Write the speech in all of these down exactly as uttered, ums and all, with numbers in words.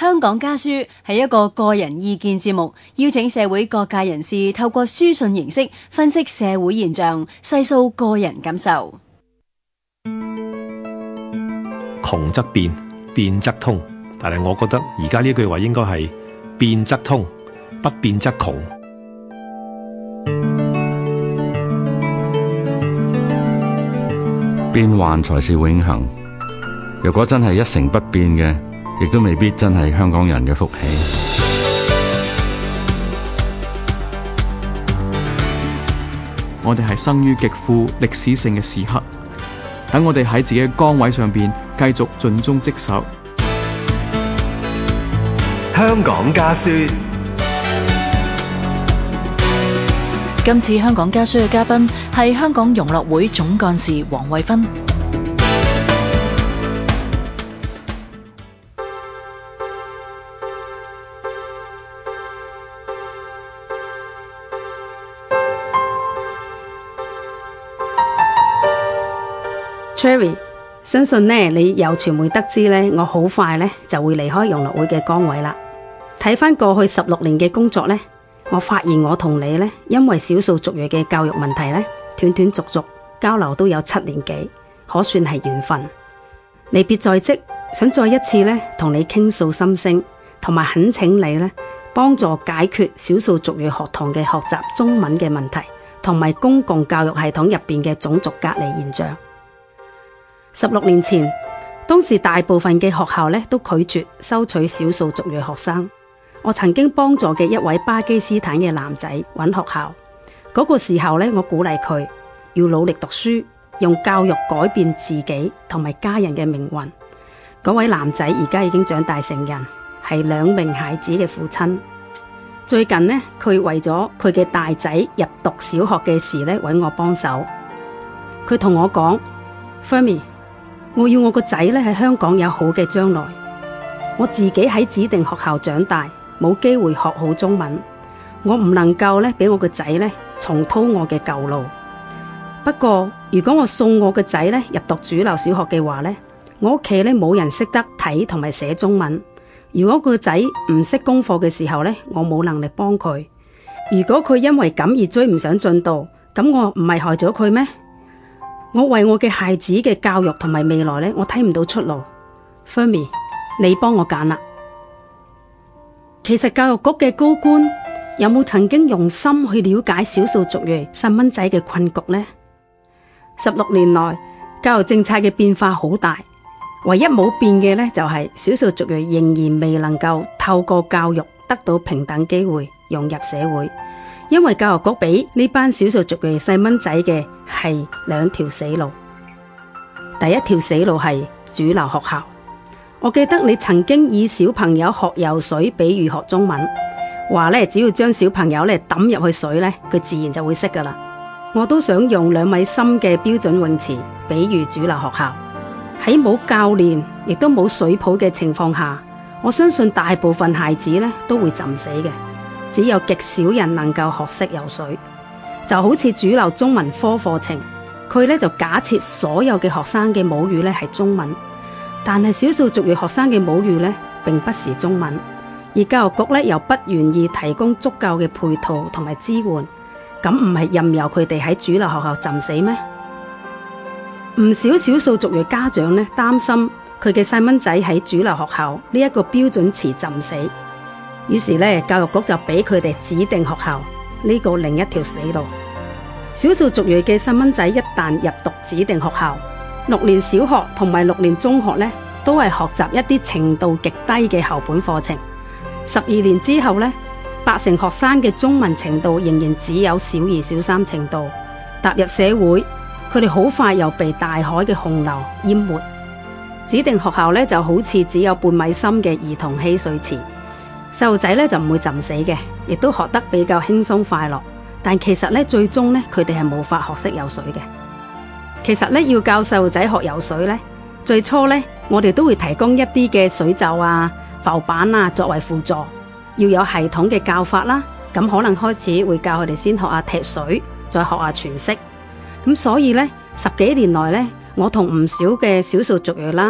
香港家書係一個個人意見節目，邀請社會各界人士透過書信形式分析社會現象，細數個人感受。 窮則變，變則通，但係我覺得而家呢句話應該係變則通，不變則窮。 變幻才是永恆。若果真係一成不變嘅，亦都未必真係香港人嘅福氣。 我哋係生於極富歷史性嘅時刻，等我哋喺自己嘅崗位上邊繼續盡忠職守。 香港家書。 今次香港家書嘅嘉賓係香港融樂會總幹事黃惠芬。 Cherry， 相信呢你由傳媒得知呢，我好快呢就會離開融樂會嘅崗位啦。睇翻過去十六年嘅工作呢，我發現我同你呢，因為少數族裔嘅教育問題呢，斷斷續續交流都有七年幾，可算係緣分。離別在即，想再一次呢同你傾訴心聲，同埋懇請你呢幫助解決少數族裔學童嘅學習中文嘅問題，同埋公共教育系統入邊嘅種族隔離現象。十六年前，當時大部分嘅學校呢都拒絕收取少數族裔學生。我曾經幫助嘅一位巴基斯坦嘅男仔揾學校，嗰、那個時候呢，我鼓勵佢要努力讀書，用教育改變自己同埋家人嘅命運。嗰位男仔而家已經長大成人，係兩名孩子嘅父親。最近呢，佢為咗佢嘅大仔入讀小學嘅事呢，揾我幫手。佢同我講 Fermi，我要我個仔咧喺香港有好嘅將來，我自己喺指定學校長大，冇機會學好中文，我唔能夠咧俾我個仔咧重蹈我嘅舊路。不過如果我送我個仔咧入讀主流小學嘅話咧，我屋企咧冇人識得睇同埋寫中文。如果個仔唔識功課嘅時候咧，我冇能力幫佢。如果佢因為咁而追唔上進度，咁我唔係害咗佢咩？我為我嘅孩子嘅教育同埋未來呢，我睇唔到出路。Fermi， 你幫我揀啦。其實教育局嘅高官有冇曾經用心去了解少數族裔細蚊仔嘅困局呢？十六年來，教育政策嘅變化好大，唯一冇變嘅呢，就係少數族裔仍然未能夠透過教育得到平等機會融入社會。因為教育局俾呢班少數族裔細蚊仔嘅係兩條死路。第一條死路係主流學校。我記得你曾經以小朋友學游水比喻學中文，話咧只要將小朋友咧抌入去水咧，佢自然就會識噶啦。我都想用兩米深嘅標準泳池比喻主流學校。喺冇教練亦都冇水泡嘅情況下，我相信大部分孩子咧都會浸死嘅。只有極少人能夠學識游水，就好似主流中文科課程，佢咧就假設所有嘅學生嘅母語咧係中文，但係少數族裔學生嘅母語咧並不是中文，而教育局咧又不願意提供足夠嘅配套同埋支援，咁唔係任由佢哋喺主流學校浸死咩？唔少少數族裔家長咧擔心佢嘅細蚊仔喺主流學校呢一個標準池浸死。於是咧，教育局就俾佢哋指定學校呢個另一條死路。少數族裔嘅細蚊仔一旦入讀指定學校，六年小學同埋六年中學咧，都係學習一啲程度極低嘅校本課程。十二年之後咧，八成學生嘅中文程度仍然只有小二、小三程度。踏入社會，佢哋好快又被大海嘅洪流淹沒。指定學校咧就好似只有半米深嘅兒童嬉水池。細路仔咧就唔會浸死嘅，亦都學得比較輕鬆快樂。但其實咧，最終咧佢哋係無法學識游水嘅。其實咧，要教細路仔學游水咧，最初咧我哋都會提供一啲嘅水袖啊、浮板啊作為輔助，要有系統嘅教法啦。咁可能開始會教佢哋先學下踢水，再學下全息。咁所以咧，十幾年來咧，我同唔少嘅少數族裔啦，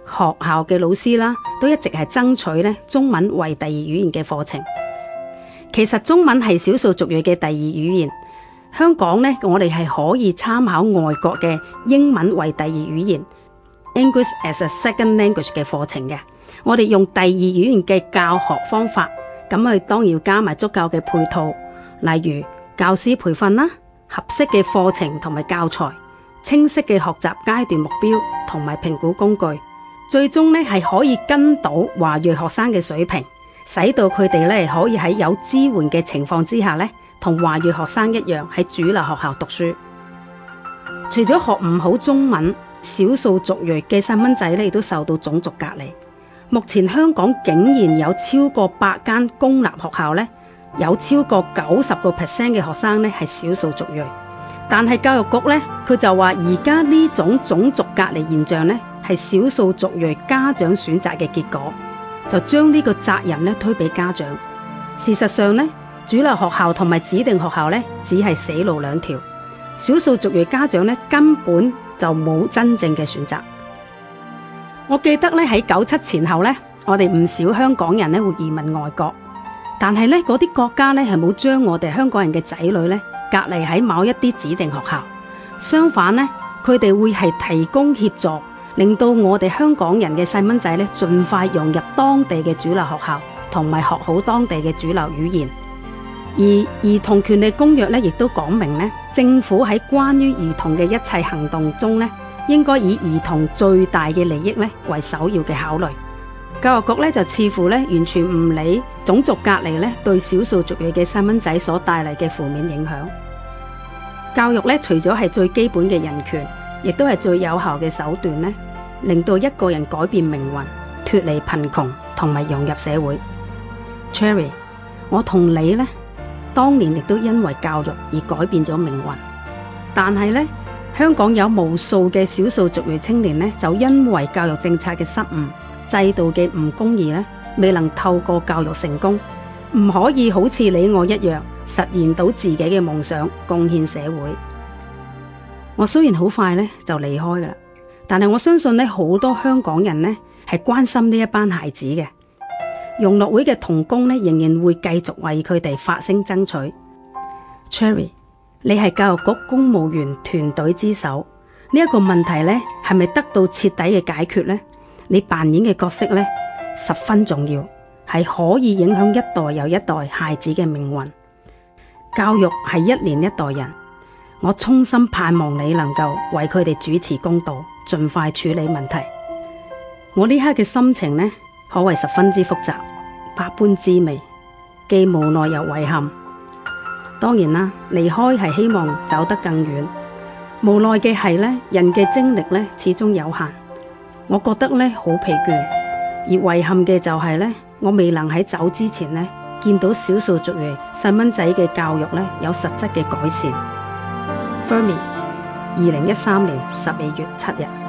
學校嘅老師啦，都一直係爭取咧中文為第二語言嘅課程。其實中文係少數族裔嘅第二語言。香港呢，我哋係可以參考外國嘅英文為第二語言 （English as a Second Language） 嘅課程嘅。我哋用第二語言嘅教學方法，咁佢當然要加埋足夠嘅配套，例如教師培訓啦、合適嘅課程同埋教材、清晰嘅學習階段目標同埋評估工具，最終呢係可以跟到華裔學生嘅水平，使到佢哋呢可以喺有支援嘅情況之下呢，同華裔學生一樣喺主流學校讀書。除咗學唔好中文，少數族裔嘅細蚊仔呢亦都受到種族隔離。目前香港竟然有超過百間公立學校呢，有超過九十個 percent 嘅學生呢係少數族裔。但係教育局呢，佢就話而家呢種種族隔離現象呢係少數族裔家長選擇嘅結果，就將呢個責任呢推俾家長。事實上呢，主流學校同埋指定學校呢只係死路兩條，少數族裔家長呢根本就冇真正嘅選擇。我記得咧喺九七前後咧，我哋唔少香港人咧會移民外國，但係咧嗰啲國家咧係冇將我哋香港人嘅仔女咧隔離喺某一啲指定學校，相反咧佢哋會係提供協助，令到我哋香港人嘅細蚊仔咧盡快融入當地嘅主流學校，同埋學好當地嘅主流語言。而兒童權利公約咧亦都講明咧，政府喺關於兒童嘅一切行動中咧，應該以兒童最大嘅利益咧為首要嘅考慮。教育局咧就似乎咧完全唔理種族隔離咧對少數族裔嘅細蚊仔所帶嚟嘅負面影響。教育咧除咗係最基本嘅人權，亦都係最有效嘅手段咧，令到一個人改變命運，脫離貧窮同埋融入社會。Cherry， 我同你咧當年亦都因為教育而改變咗命運，但係咧香港有無數嘅少數族裔青年呢，就因為教育政策嘅失誤、制度嘅唔公義呢，未能透過教育成功，唔可以好似你我一樣實現到自己嘅夢想，貢獻社會。我雖然好快呢就離開噶啦，但係我相信呢好多香港人呢係關心呢一班孩子嘅。融樂會嘅同工呢，仍然會繼續為佢哋發聲爭取。Cherry，你係教育局公務員團隊之首，呢一個問題呢係咪得到徹底嘅解決呢？你扮演嘅角色呢十分重要，係可以影響一代又一代孩子嘅命運。教育係一年一代人，我衷心盼望你能夠為佢哋主持公道，盡快處理問題。我呢刻嘅心情呢，可謂十分之複雜，百般滋味，既無奈又遺憾。當然啦，離開係希望走得更遠，無奈嘅係呢，人嘅精力呢始終有限。我覺得呢好疲倦，而遺憾嘅就係呢，我未能喺走之前呢見到少數族裔細蚊仔嘅教育呢有實質嘅改善。Fermi，二零一三年十二月七日。